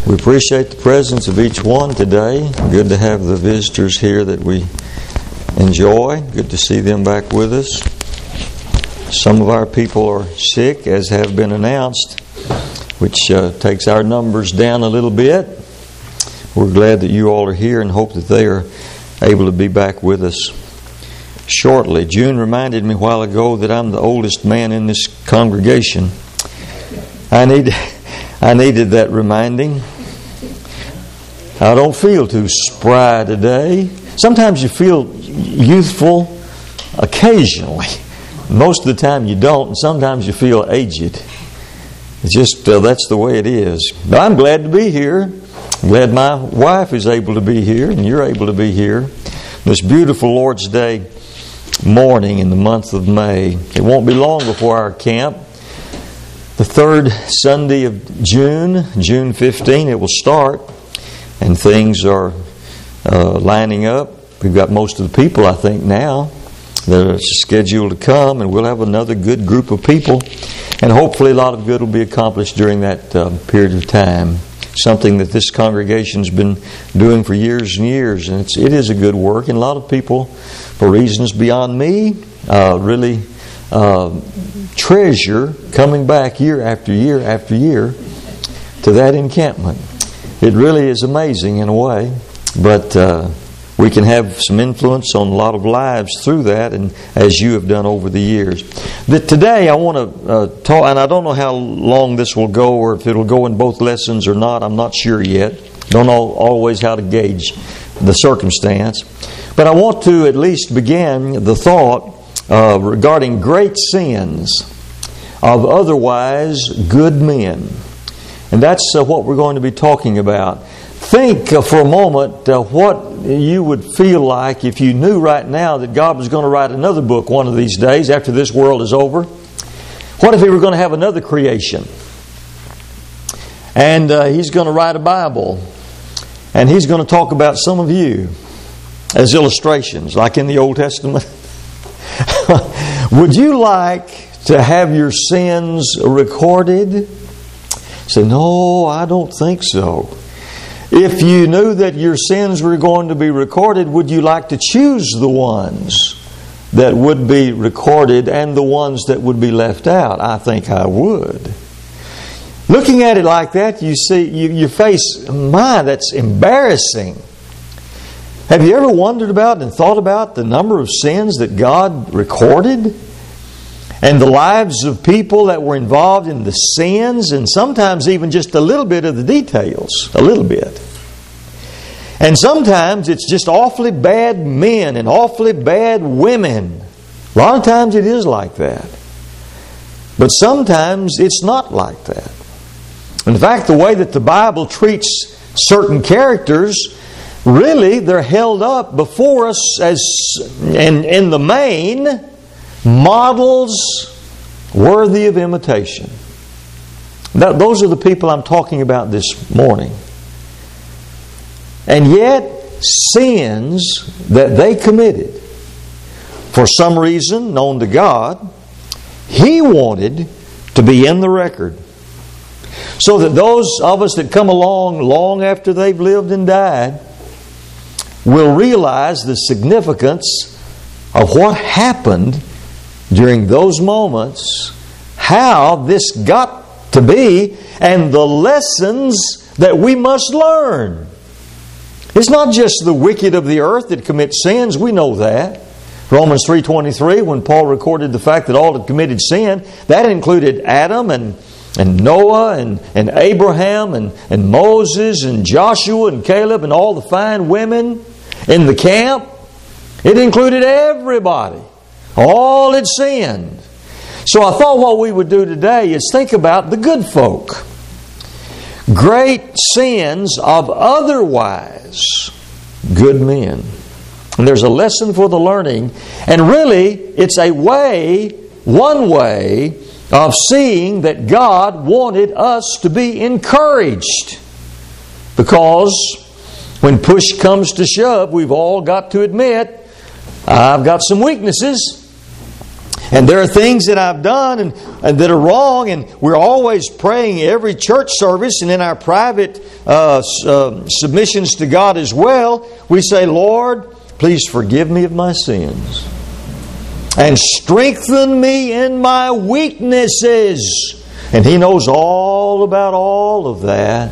We appreciate the presence of each one today. Good to have the visitors here that we enjoy. Good to see them back with us. Some of our people are sick, as have been announced, which takes our numbers down a little bit. We're glad that you all are here and hope that they are able to be back with us shortly. June reminded me a while ago that I'm the oldest man in this congregation. I needed that reminding. I don't feel too spry today. Sometimes you feel youthful occasionally. Most of the time you don't, and sometimes you feel aged. It's just, that's the way it is. But I'm glad to be here. I'm glad my wife is able to be here, and you're able to be here. This beautiful Lord's Day morning in the month of May. It won't be long before our camp. The third Sunday of June 15, it will start, and things are lining up. We've got most of the people, I think, now that are scheduled to come, and we'll have another good group of people, and hopefully a lot of good will be accomplished during that period of time. Something that this congregation's been doing for years and years, and it is a good work, and a lot of people, for reasons beyond me, really treasure coming back year after year after year to that encampment. It really is amazing in a way, but we can have some influence on a lot of lives through that, and as you have done over the years. But today I want to talk, and I don't know how long this will go, or if it'll go in both lessons or not. I'm not sure yet. Don't know always how to gauge the circumstance. But I want to at least begin the thought regarding great sins of otherwise good men. And that's what we're going to be talking about. Think for a moment what you would feel like if you knew right now that God was going to write another book one of these days after this world is over. What if He were going to have another creation? And He's going to write a Bible. And He's going to talk about some of you as illustrations, like in the Old Testament. Would you like to have your sins recorded? Say, no, I don't think so. If you knew that your sins were going to be recorded, would you like to choose the ones that would be recorded and the ones that would be left out? I think I would. Looking at it like that, you see, you face, my, that's embarrassing. Have you ever wondered about and thought about the number of sins that God recorded? And the lives of people that were involved in the sins, and sometimes even just a little bit of the details. A little bit. And sometimes it's just awfully bad men and awfully bad women. A lot of times it is like that. But sometimes it's not like that. In fact, the way that the Bible treats certain characters, really they're held up before us as, in the main, models worthy of imitation. Those are the people I'm talking about this morning. And yet, sins that they committed, for some reason known to God, He wanted to be in the record. So that those of us that come along long after they've lived and died will realize the significance of what happened during those moments, how this got to be, and the lessons that we must learn. It's not just the wicked of the earth that commit sins. We know that. Romans 3:23, when Paul recorded the fact that all had committed sin, that included Adam and Noah and Abraham and Moses and Joshua and Caleb and all the fine women in the camp. It included everybody. All had sinned. So I thought what we would do today is think about the good folk. Great sins of otherwise good men. And there's a lesson for the learning. And really, it's one way of seeing that God wanted us to be encouraged. Because when push comes to shove, we've all got to admit, I've got some weaknesses. And there are things that I've done and that are wrong, and we're always praying every church service and in our private submissions to God as well. We say, Lord, please forgive me of my sins and strengthen me in my weaknesses. And He knows all about all of that.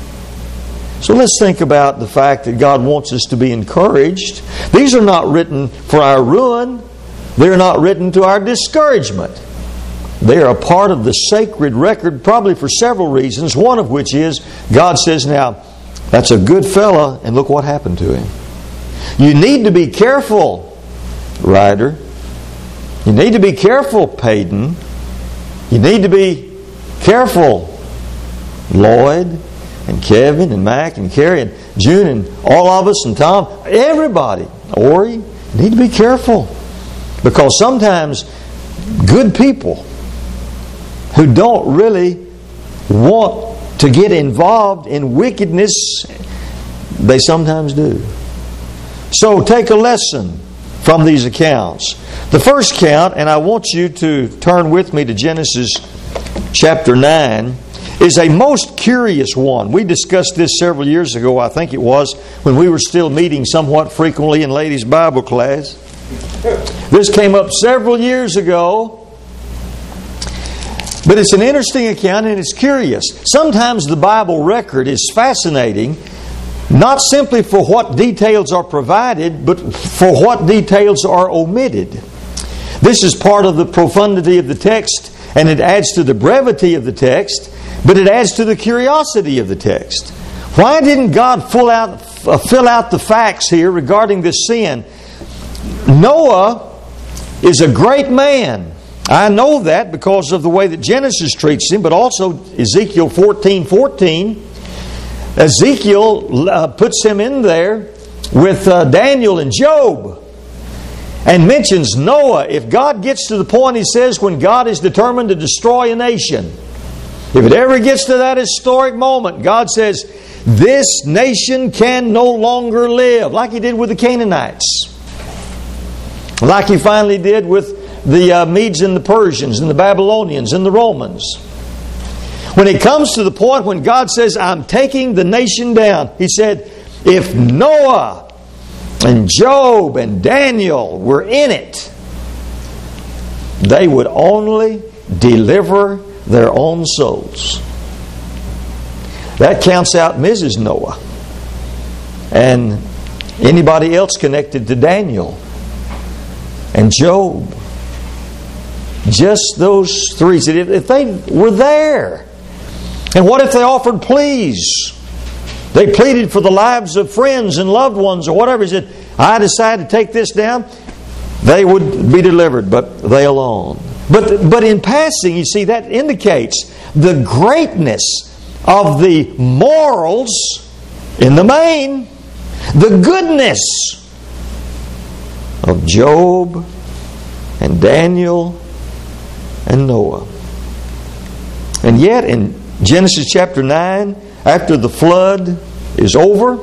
So let's think about the fact that God wants us to be encouraged. These are not written for our ruin. They're not written to our discouragement. They are a part of the sacred record, probably for several reasons, one of which is God says, now, that's a good fella, and look what happened to him. You need to be careful, Ryder. You need to be careful, Payton. You need to be careful, Lloyd and Kevin and Mac and Carrie and June and all of us and Tom. Everybody. Ori, you need to be careful. Because sometimes good people who don't really want to get involved in wickedness, they sometimes do. So take a lesson from these accounts. The first count, and I want you to turn with me to Genesis chapter 9, is a most curious one. We discussed this several years ago, I think it was, when we were still meeting somewhat frequently in ladies' Bible class. This came up several years ago, but it's an interesting account and it's curious. Sometimes the Bible record is fascinating, not simply for what details are provided, but for what details are omitted. This is part of the profundity of the text, and it adds to the brevity of the text, but it adds to the curiosity of the text. Why didn't God fill out the facts here regarding this sin? Noah is a great man. I know that because of the way that Genesis treats him, but also Ezekiel 14:14. Ezekiel puts him in there with Daniel and Job and mentions Noah. If God gets to the point, he says, when God is determined to destroy a nation, if it ever gets to that historic moment, God says, this nation can no longer live, like He did with the Canaanites. Like He finally did with the Medes and the Persians and the Babylonians and the Romans. When it comes to the point when God says, I'm taking the nation down, He said, if Noah and Job and Daniel were in it, they would only deliver their own souls. That counts out Mrs. Noah and anybody else connected to Daniel and Job. Just those three. If they were there, and what if they offered pleas? They pleaded for the lives of friends and loved ones or whatever. He said, I decide to take this down. They would be delivered, but they alone. But in passing, you see, that indicates the greatness of the morals in the main, the goodness of Job and Daniel and Noah. And yet in Genesis chapter 9, after the flood is over,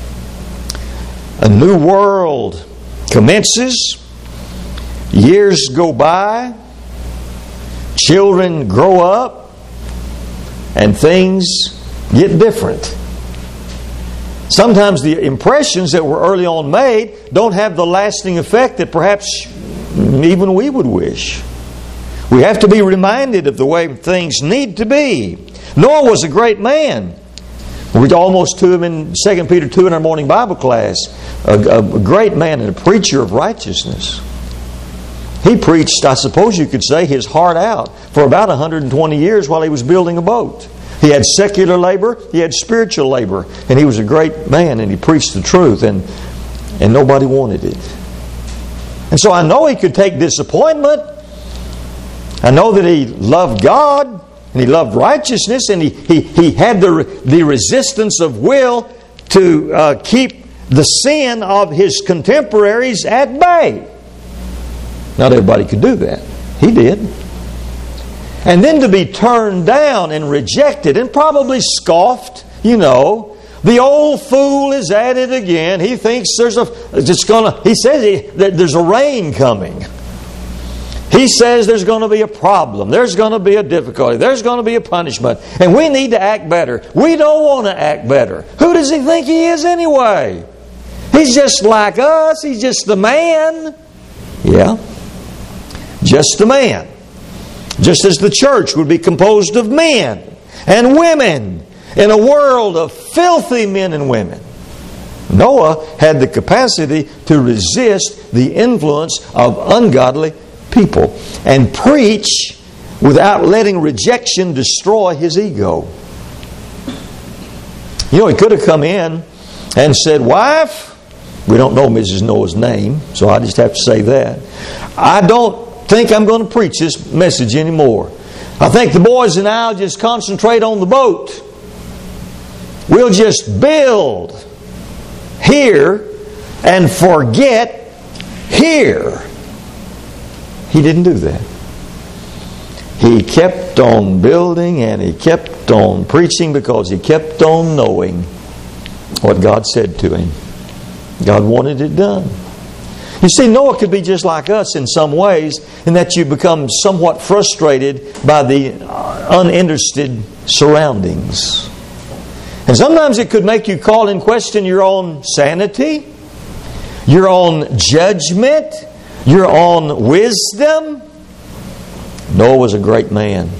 a new world commences. Years go by, children grow up, and things get different. Sometimes the impressions that were early on made don't have the lasting effect that perhaps even we would wish. We have to be reminded of the way things need to be. Noah was a great man. We almost to him in 2 Peter 2 in our morning Bible class. A great man and a preacher of righteousness. He preached, I suppose you could say, his heart out for about 120 years while he was building a boat. He had secular labor, he had spiritual labor, and he was a great man, and he preached the truth, and nobody wanted it. And so I know he could take disappointment. I know that he loved God, and he loved righteousness, and he had the resistance of will to keep the sin of his contemporaries at bay. Not everybody could do that. He did. And then to be turned down and rejected and probably scoffed, the old fool is at it again. He thinks he says that there's a rain coming. He says there's going to be a problem. There's going to be a difficulty. There's going to be a punishment. And we need to act better. We don't want to act better. Who does he think he is anyway? He's just like us. He's just the man. Yeah. Just the man. Just as the church would be composed of men and women in a world of filthy men and women. Noah had the capacity to resist the influence of ungodly people and preach without letting rejection destroy his ego. You know, he could have come in and said, "Wife," we don't know Mrs. Noah's name, so I just have to say that, "I don't think I'm going to preach this message anymore. I think the boys and I'll just concentrate on the boat. We'll just build here and forget here." He didn't do that. He kept on building and he kept on preaching because he kept on knowing what God said to him. God wanted it done. You see, Noah could be just like us in some ways, in that you become somewhat frustrated by the uninterested surroundings. And sometimes it could make you call in question your own sanity, your own judgment, your own wisdom. Noah was a great man.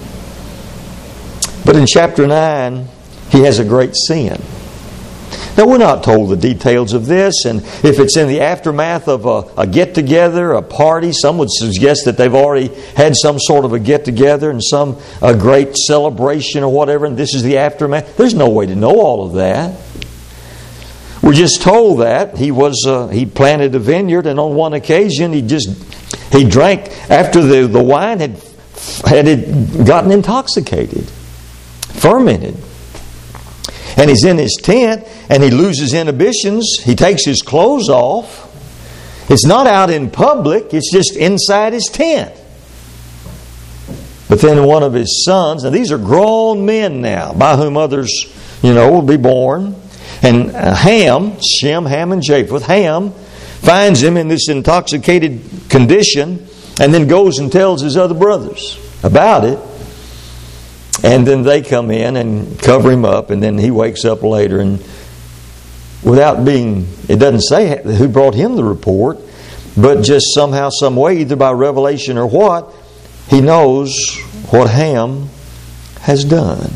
But in chapter 9, he has a great sin. Now, we're not told the details of this, and if it's in the aftermath of a get-together, a party, some would suggest that they've already had some sort of a get-together and some great celebration or whatever, and this is the aftermath. There's no way to know all of that. We're just told that he planted a vineyard, and on one occasion he drank after the wine had gotten intoxicated, fermented. And he's in his tent and he loses inhibitions. He takes his clothes off. It's not out in public, it's just inside his tent. But then one of his sons, and these are grown men now, by whom others, will be born. And Ham, Shem, Ham, and Japheth, Ham finds him in this intoxicated condition and then goes and tells his other brothers about it. And then they come in and cover him up, and then he wakes up later, and it doesn't say who brought him the report, but just somehow, some way, either by revelation or what, he knows what Ham has done.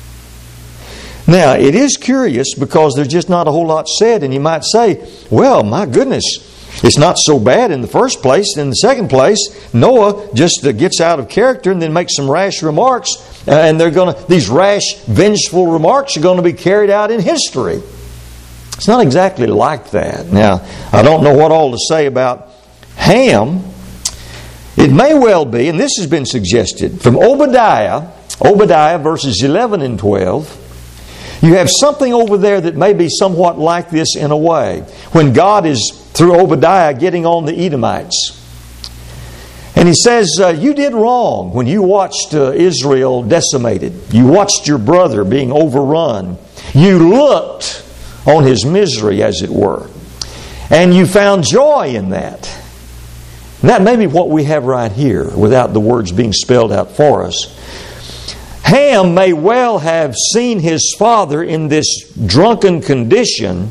Now, it is curious because there's just not a whole lot said, and you might say, well, my goodness, it's not so bad in the first place. In the second place, Noah just gets out of character and then makes some rash remarks, and these rash, vengeful remarks are going to be carried out in history. It's not exactly like that. Now, I don't know what all to say about Ham. It may well be, and this has been suggested, from Obadiah verses 11 and 12, you have something over there that may be somewhat like this in a way. When God is, through Obadiah, getting on the Edomites. And he says, you did wrong when you watched Israel decimated. You watched your brother being overrun. You looked on his misery, as it were. And you found joy in that. And that may be what we have right here, without the words being spelled out for us. Ham may well have seen his father in this drunken condition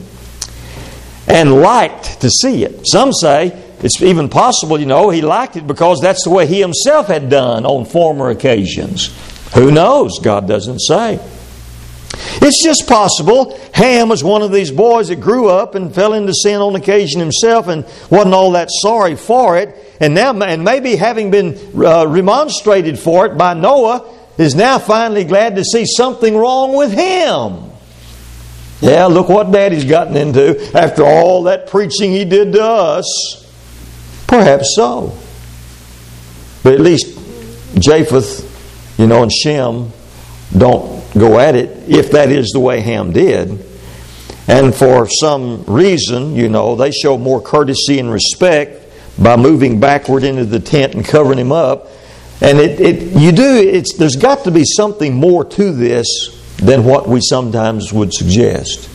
and liked to see it. Some say it's even possible, he liked it because that's the way he himself had done on former occasions. Who knows? God doesn't say. It's just possible Ham was one of these boys that grew up and fell into sin on occasion himself and wasn't all that sorry for it. And maybe having been remonstrated for it by Noah, is now finally glad to see something wrong with him. Yeah, look what Daddy's gotten into after all that preaching he did to us. Perhaps so. But at least Japheth, and Shem don't go at it if that is the way Ham did. And for some reason, they show more courtesy and respect by moving backward into the tent and covering him up. And there's got to be something more to this than what we sometimes would suggest.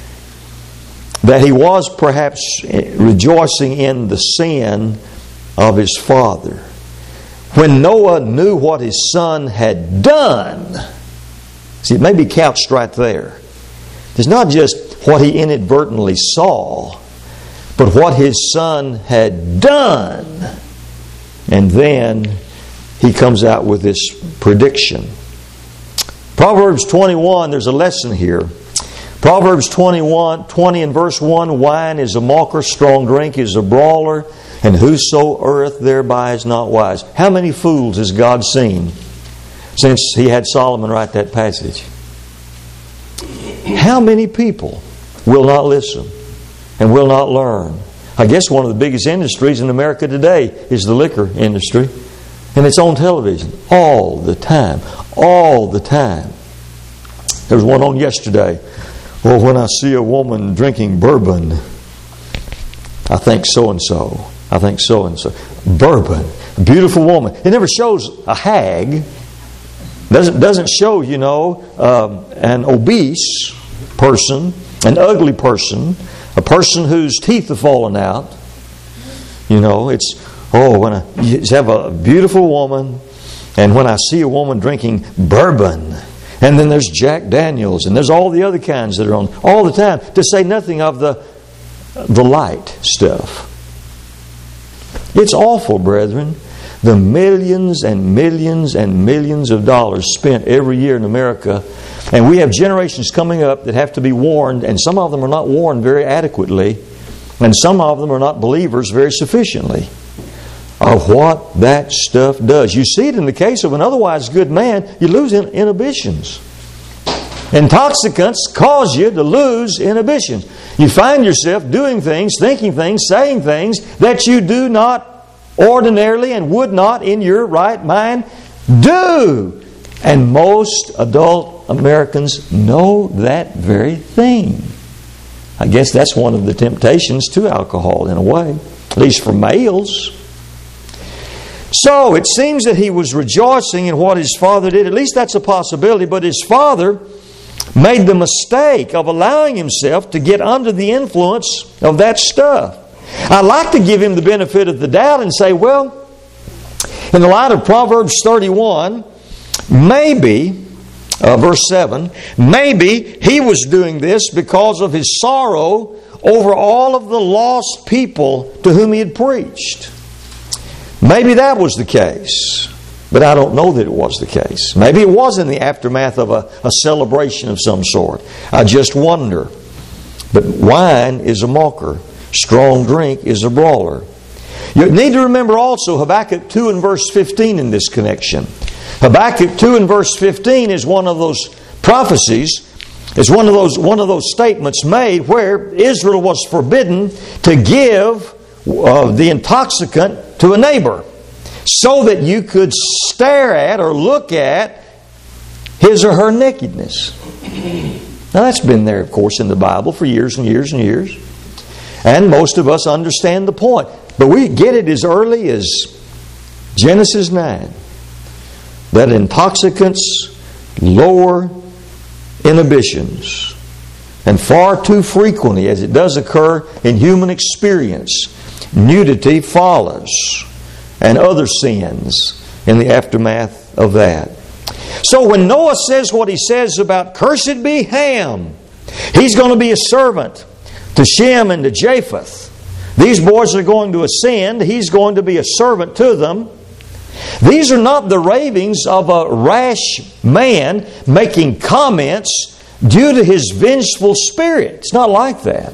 That he was perhaps rejoicing in the sin of his father. when Noah knew what his son had done. See, it may be couched right there. It's not just what he inadvertently saw, but what his son had done. And then he comes out with this prediction. Proverbs 21, there's a lesson here. Proverbs 20 and verse 1, wine is a mocker, strong drink is a brawler, and whoso erreth thereby is not wise. How many fools has God seen since He had Solomon write that passage? How many people will not listen and will not learn? I guess one of the biggest industries in America today is the liquor industry. And it's on television all the time. All the time. There was one on yesterday. Well, when I see a woman drinking bourbon, I think so-and-so. I think so-and-so. Bourbon. A beautiful woman. It never shows a hag. Doesn't show, an obese person, an ugly person, a person whose teeth have fallen out. When I have a beautiful woman, and when I see a woman drinking bourbon, and then there's Jack Daniels, and there's all the other kinds that are on all the time, to say nothing of the light stuff. It's awful, brethren. The millions and millions and millions of dollars spent every year in America, and we have generations coming up that have to be warned, and some of them are not warned very adequately, and some of them are not believers very sufficiently, of what that stuff does. You see it in the case of an otherwise good man. You lose inhibitions. Intoxicants cause you to lose inhibitions. You find yourself doing things, thinking things, saying things that you do not ordinarily and would not in your right mind do. And most adult Americans know that very thing. I guess that's one of the temptations to alcohol in a way, at least for males. So it seems that he was rejoicing in what his father did. At least that's a possibility. But his father made the mistake of allowing himself to get under the influence of that stuff. I'd like to give him the benefit of the doubt and say, well, in the light of Proverbs 31, maybe, verse 7, maybe he was doing this because of his sorrow over all of the lost people to whom he had preached. Maybe that was the case, but I don't know that it was the case. Maybe it was in the aftermath of a celebration of some sort. I just wonder. But wine is a mocker. Strong drink is a brawler. You need to remember also Habakkuk 2 and verse 15 in this connection. Habakkuk 2 and verse 15 is one of those prophecies. It's one of those statements made where Israel was forbidden to give the intoxicant to a neighbor, so that you could stare at or look at his or her nakedness. Now that's been there, of course, in the Bible for years and years and years. And most of us understand the point. But we get it as early as Genesis 9. That intoxicants lower inhibitions. And far too frequently, as it does occur in human experience, nudity follows, and other sins in the aftermath of that. So when Noah says what he says about cursed be Ham, he's going to be a servant to Shem and to Japheth. These boys are going to ascend. He's going to be a servant to them. These are not the ravings of a rash man making comments due to his vengeful spirit. It's not like that.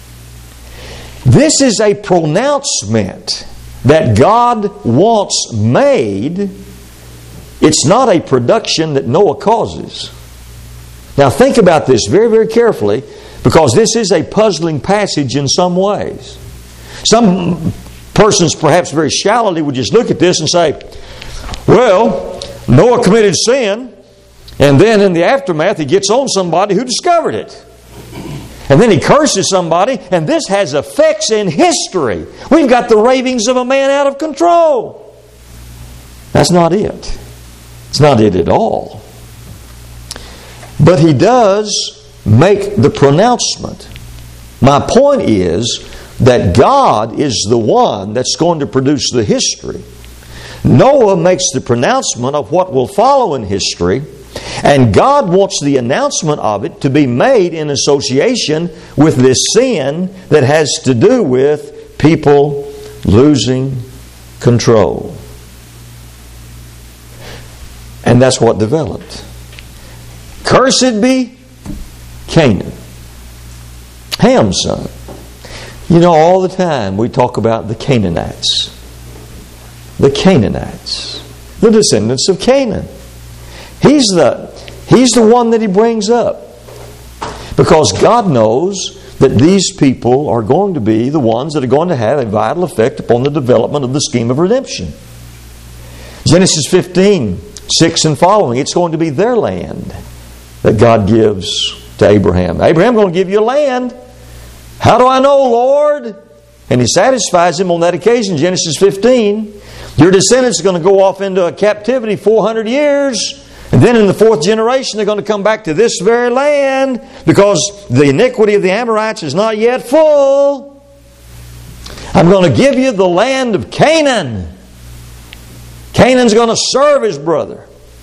This is a pronouncement that God wants made. It's not a production that Noah causes. Now think about this very, very carefully, because this is a puzzling passage in some ways. Some persons, perhaps very shallowly, would just look at this and say, well, Noah committed sin, and then in the aftermath he gets on somebody who discovered it. And then he curses somebody, and this has effects in history. We've got the ravings of a man out of control. That's not it. It's not it at all. But he does make the pronouncement. My point is that God is the one that's going to produce the history. Noah makes the pronouncement of what will follow in history, and God wants the announcement of it to be made in association with this sin that has to do with people losing control. And that's what developed. Cursed be Canaan, Ham's son. You know, all the time we talk about the Canaanites. The Canaanites. The descendants of Canaan. He's the one that he brings up. Because God knows that these people are going to be the ones that are going to have a vital effect upon the development of the scheme of redemption. Genesis 15, 6 and following, it's going to be their land that God gives to Abraham. Abraham, I'm going to give you a land. How do I know, Lord? And he satisfies him on that occasion, Genesis 15. Your descendants are going to go off into a captivity 400 years. And then in the fourth generation, they're going to come back to this very land because the iniquity of the Amorites is not yet full. I'm going to give you the land of Canaan. Canaan's going to serve his brothers.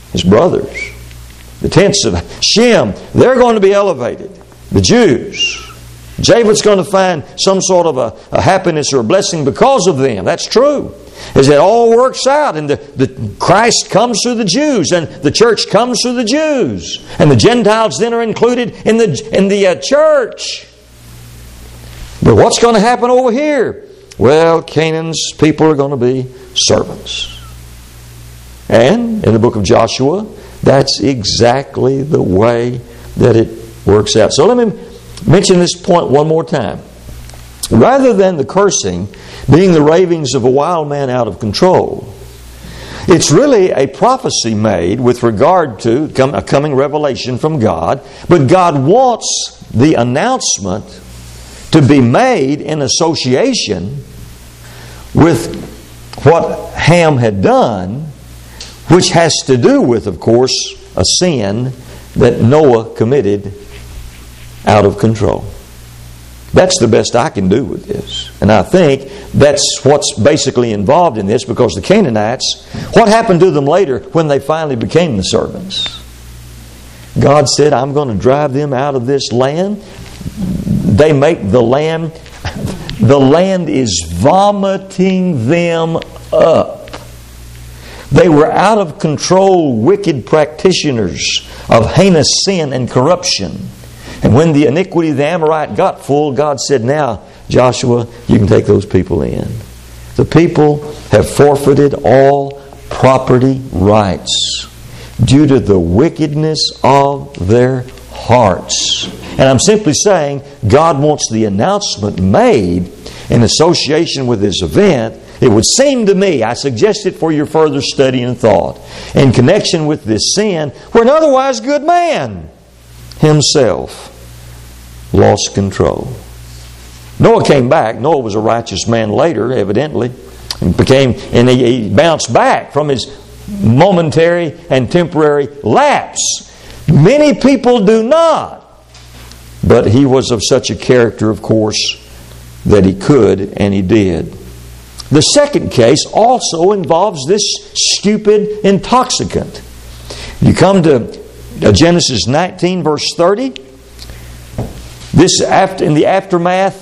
The tents of Shem, they're going to be elevated. The Jews. Japheth's going to find some sort of a happiness or a blessing because of them. That's true. As it all works out, and the Christ comes through the Jews, and the church comes through the Jews, and the Gentiles then are included in the church. But what's going to happen over here? Well, Canaan's people are going to be servants. And in the book of Joshua, that's exactly the way that it works out. So let me mention this point one more time. Rather than the cursing being the ravings of a wild man out of control, it's really a prophecy made with regard to a coming revelation from God. But God wants the announcement to be made in association with what Ham had done, which has to do with, of course, a sin that Noah committed out of control. That's the best I can do with this. And I think that's what's basically involved in this, because the Canaanites, what happened to them later when they finally became the servants? God said, I'm going to drive them out of this land. They make the land is vomiting them up. They were out of control, wicked practitioners of heinous sin and corruption. And when the iniquity of the Amorite got full, God said, now, Joshua, you can take those people in. The people have forfeited all property rights due to the wickedness of their hearts. And I'm simply saying, God wants the announcement made in association with this event. It would seem to me, I suggest it for your further study and thought, in connection with this sin, where an otherwise good man himself lost control. Noah came back. Noah was a righteous man later, evidently, and he bounced back from his momentary and temporary lapse. Many people do not. But he was of such a character, of course, that he could, and he did. The second case also involves this stupid intoxicant. You come to Genesis 19, verse 30. This is in the aftermath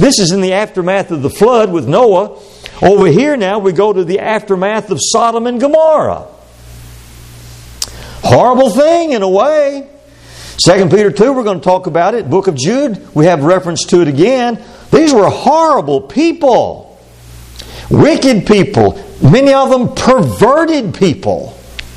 of the flood with Noah. Over here now we go to the aftermath of Sodom and Gomorrah. Horrible thing in a way. 2 Peter 2, we're going to talk about it. Book of Jude, we have reference to it again. These were horrible people. Wicked people. Many of them perverted people.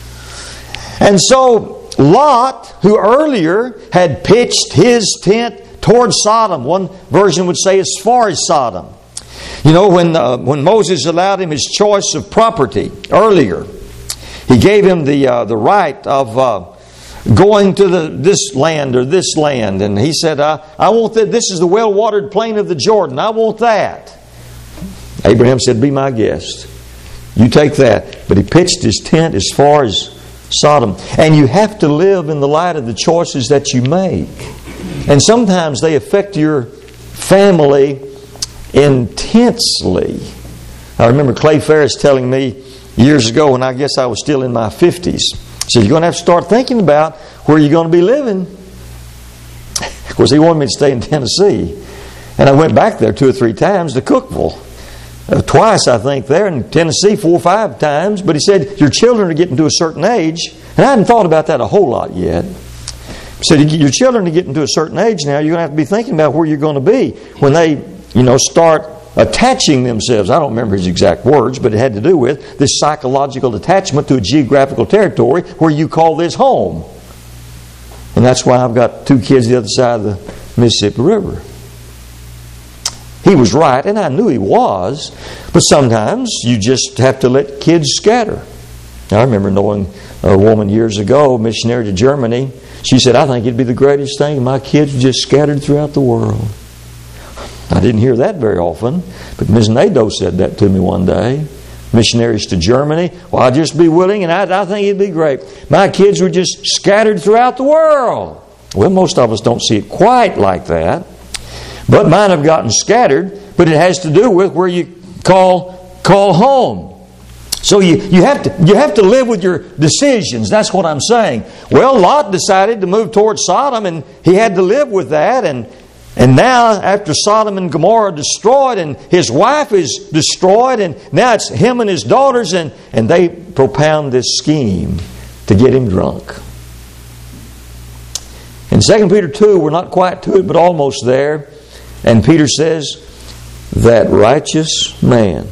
And so Lot, who earlier had pitched his tent towards Sodom. One version would say as far as Sodom. You know, when Moses allowed him his choice of property earlier, he gave him the right of going to this land or this land. And he said, I want that. This is the well-watered plain of the Jordan. I want that. Abraham said, be my guest. You take that. But he pitched his tent as far as Sodom. And you have to live in the light of the choices that you make. And sometimes they affect your family intensely. I remember Clay Ferris telling me years ago when I guess I was still in my 50s. He said, you're going to have to start thinking about where you're going to be living. Of course, he wanted me to stay in Tennessee. And I went back there 2 or 3 times to Cookeville. Twice, I think, there. In Tennessee, 4 or 5 times. But he said, your children are getting to a certain age. And I hadn't thought about that a whole lot yet. He said, your children are getting to a certain age now. You're going to have to be thinking about where you're going to be when they, start attaching themselves. I don't remember his exact words, but it had to do with this psychological attachment to a geographical territory where you call this home. And that's why I've got 2 kids the other side of the Mississippi River. He was right, and I knew he was. But sometimes you just have to let kids scatter. I remember knowing a woman years ago, a missionary to Germany. She said, I think it'd be the greatest thing if my kids were just scattered throughout the world. I didn't hear that very often, but Ms. Nadeau said that to me one day. Missionaries to Germany. Well, I'd just be willing, and I think it'd be great. My kids were just scattered throughout the world. Well, most of us don't see it quite like that. But mine have gotten scattered, but it has to do with where you call home. So you have to live with your decisions. That's what I'm saying. Well, Lot decided to move towards Sodom, and he had to live with that. And now, after Sodom and Gomorrah are destroyed, and his wife is destroyed, and now it's him and his daughters, and they propound this scheme to get him drunk. In 2 Peter 2, we're not quite to it, but almost there. And Peter says, that righteous man.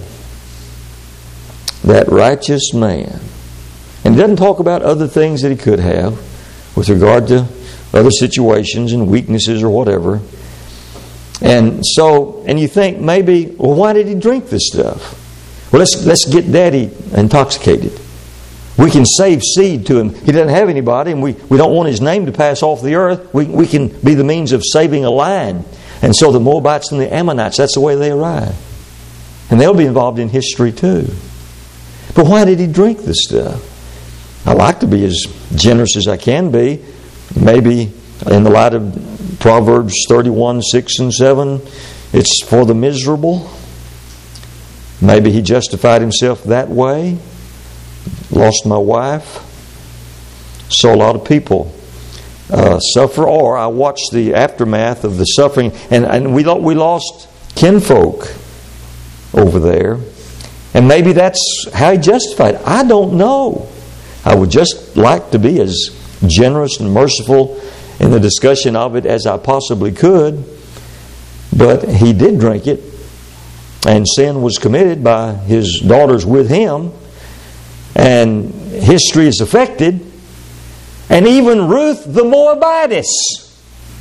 And he doesn't talk about other things that he could have with regard to other situations and weaknesses or whatever. And you think maybe, well, why did he drink this stuff? Well, let's get Daddy intoxicated. We can save seed to him. He doesn't have anybody, and we don't want his name to pass off the earth. We can be the means of saving a line. And so the Moabites and the Ammonites, that's the way they arrive. And they'll be involved in history too. But why did he drink this stuff? I like to be as generous as I can be. Maybe in the light of Proverbs 31, 6 and 7, it's for the miserable. Maybe he justified himself that way. Lost my wife. So a lot of people suffer, or I watched the aftermath of the suffering, and we lost kinfolk over there, and maybe that's how he justified it. I don't know. I would just like to be as generous and merciful in the discussion of it as I possibly could, but he did drink it, and sin was committed by his daughters with him, and history is affected. And even Ruth the Moabitess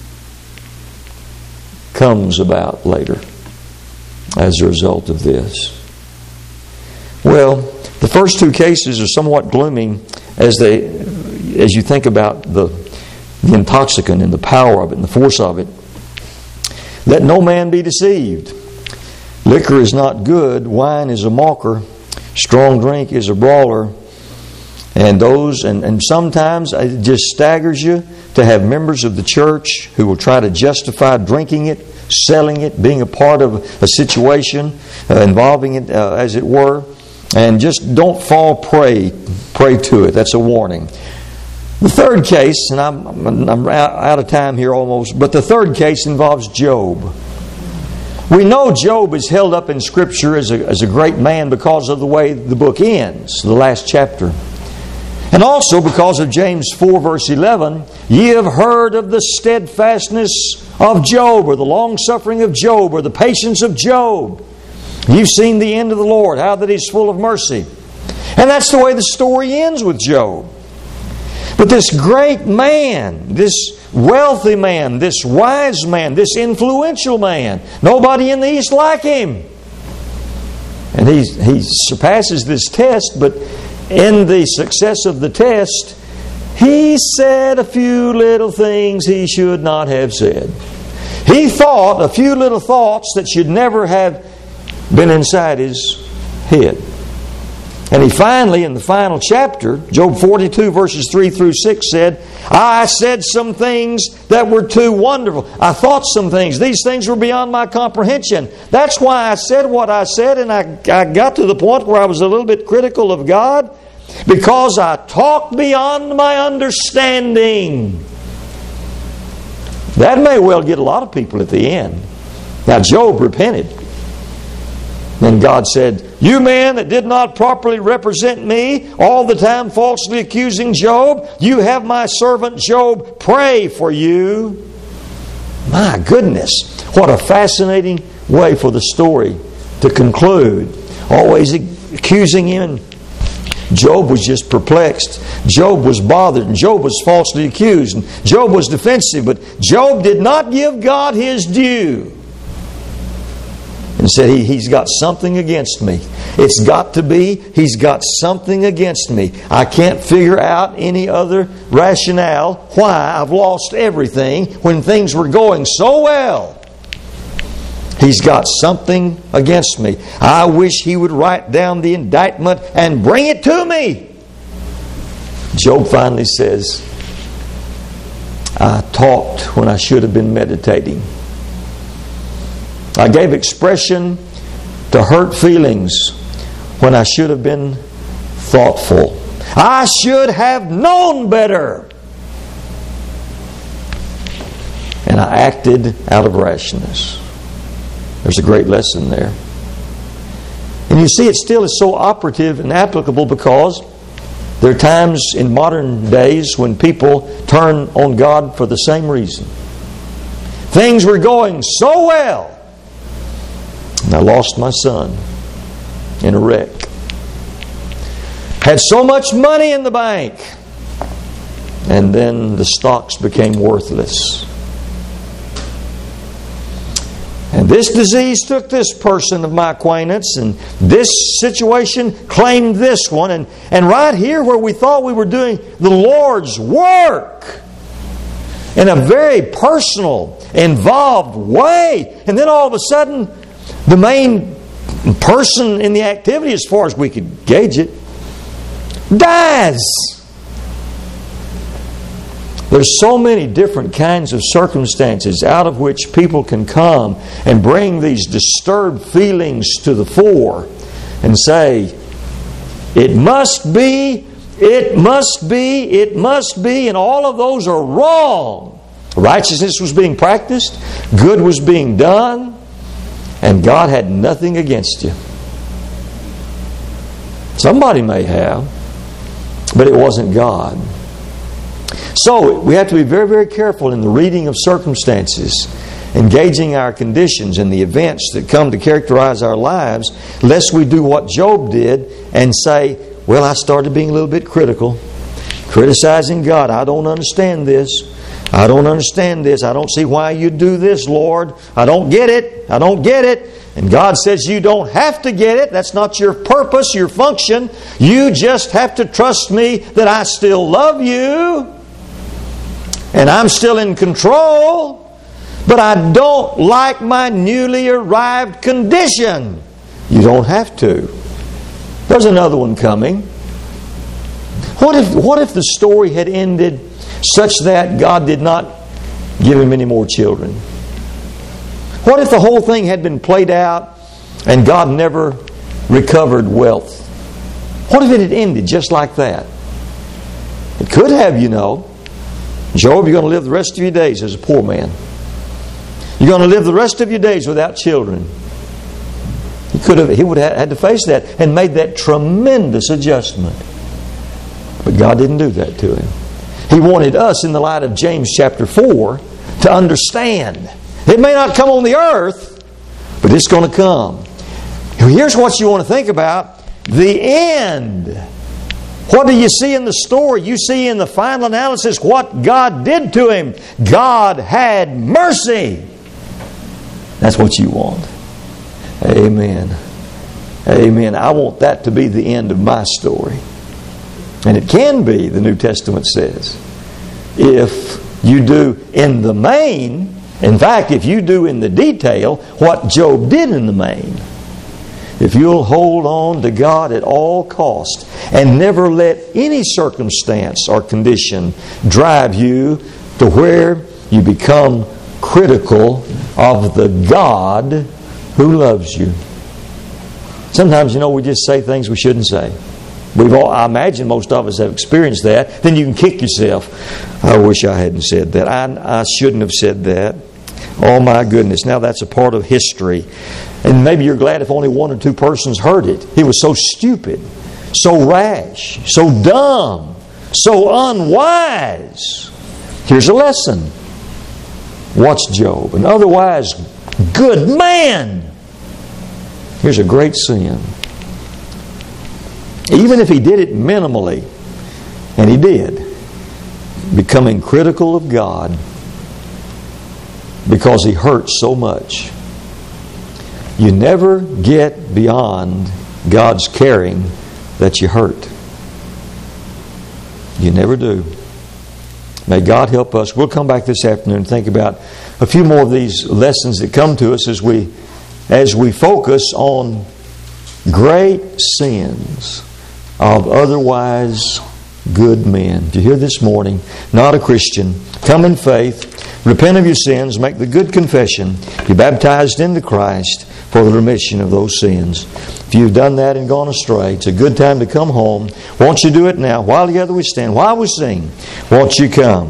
comes about later as a result of this. Well, the first 2 cases are somewhat gloomy as you think about the intoxicant and the power of it and the force of it. Let no man be deceived. Liquor is not good. Wine is a mocker. Strong drink is a brawler. And sometimes it just staggers you to have members of the church who will try to justify drinking it, selling it, being a part of a situation, involving it, as it were. And just don't fall prey to it. That's a warning. The third case, and I'm out of time here almost, but the third case involves Job. We know Job is held up in Scripture as a great man because of the way the book ends, the last chapter. And also because of James 4 verse 11, ye have heard of the steadfastness of Job, or the long-suffering of Job, or the patience of Job. You've seen the end of the Lord, how that He's full of mercy. And that's the way the story ends with Job. But this great man, this wealthy man, this wise man, this influential man, nobody in the East like him. And he surpasses this test, but in the success of the test, he said a few little things he should not have said. He thought a few little thoughts that should never have been inside his head. And he finally, in the final chapter, Job 42 verses 3 through 6 said, I said some things that were too wonderful. I thought some things. These things were beyond my comprehension. That's why I said what I said, and I got to the point where I was a little bit critical of God, because I talked beyond my understanding. That may well get a lot of people at the end. Now, Job repented. And God said, you man that did not properly represent me, all the time falsely accusing Job, you have my servant Job pray for you. My goodness, what a fascinating way for the story to conclude. Always accusing him. Job was just perplexed. Job was bothered. And Job was falsely accused. And Job was defensive. But Job did not give God his due. And said, he's got something against me. It's got to be, he's got something against me. I can't figure out any other rationale why I've lost everything when things were going so well. He's got something against me. I wish he would write down the indictment and bring it to me. Job finally says, I talked when I should have been meditating. I gave expression to hurt feelings when I should have been thoughtful. I should have known better. And I acted out of rashness. There's a great lesson there. And you see, it still is so operative and applicable because there are times in modern days when people turn on God for the same reason. Things were going so well, and I lost my son in a wreck. Had so much money in the bank, and then the stocks became worthless. And this disease took this person of my acquaintance, and this situation claimed this one. And right here where we thought we were doing the Lord's work in a very personal, involved way, and then all of a sudden the main person in the activity, as far as we could gauge it, dies. There's so many different kinds of circumstances out of which people can come and bring these disturbed feelings to the fore and say, it must be, it must be, it must be, and all of those are wrong. Righteousness was being practiced, good was being done, and God had nothing against you. Somebody may have, but it wasn't God. So we have to be very, very careful in the reading of circumstances, engaging our conditions and the events that come to characterize our lives, lest we do what Job did and say, well, I started being a little bit critical, criticizing God. I don't understand this. I don't understand this. I don't see why you do this, Lord. I don't get it. I don't get it. And God says you don't have to get it. That's not your purpose, your function. You just have to trust me that I still love you. And I'm still in control. But I don't like my newly arrived condition. You don't have to. There's another one coming. What if the story had ended such that God did not give him any more children? What if the whole thing had been played out and God never recovered wealth? What if it had ended just like that? It could have, you know. Job, you're going to live the rest of your days as a poor man. You're going to live the rest of your days without children. He would have had to face that and made that tremendous adjustment. But God didn't do that to him. He wanted us, in the light of James chapter 4, to understand. It may not come on the earth, but it's going to come. Here's what you want to think about. The end. What do you see in the story? You see in the final analysis what God did to him. God had mercy. That's what you want. Amen. Amen. I want that to be the end of my story. And it can be, the New Testament says, if you do in the main, in fact, if you do in the detail what Job did in the main. if you'll hold on to God at all cost and never let any circumstance or condition drive you to where you become critical of the God who loves you. Sometimes, we just say things we shouldn't say. I imagine most of us have experienced that. Then you can kick yourself. I wish I hadn't said that. I shouldn't have said that. Oh my goodness. Now that's a part of history. And maybe you're glad if only one or two persons heard it. He was so stupid, so rash, so dumb, so unwise. Here's a lesson. Watch Job. An otherwise good man. Here's a great sin. Even if he did it minimally, and he did, becoming critical of God because he hurt so much. You never get beyond God's caring that you hurt. You never do. May God help us. We'll come back this afternoon and think about a few more of these lessons that come to us as we focus on great sins of otherwise good men. Do you hear this morning? Not a Christian. Come in faith, repent of your sins, make the good confession, be baptized into Christ for the remission of those sins. If you've done that and gone astray, it's a good time to come home. Won't you do it now? While together we stand, while we sing, won't you come?